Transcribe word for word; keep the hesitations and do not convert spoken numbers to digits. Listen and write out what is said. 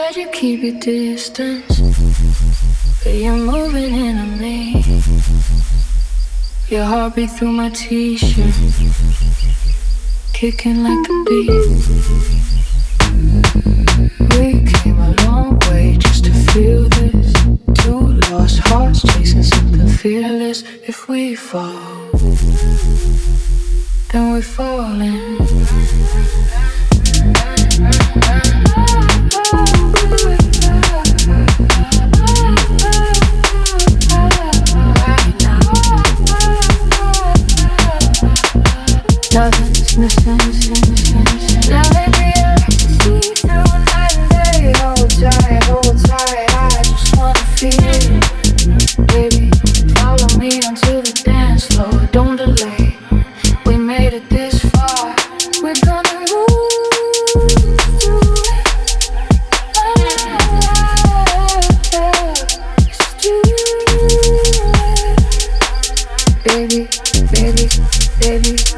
you keep your distance, but you're moving into me. Your heartbeat through my t-shirt, kicking like a beat. We came a long way just to feel this. Two lost hearts chasing something fearless. If we fall, then we're falling. Nothing's missing. Now maybe I can see through night and day. Hold tight, hold tight. I just wanna feel it, baby. Follow me onto the dance floor. Don't delay. We made it this far. We're gonna move through it. Just do it, baby, baby, baby.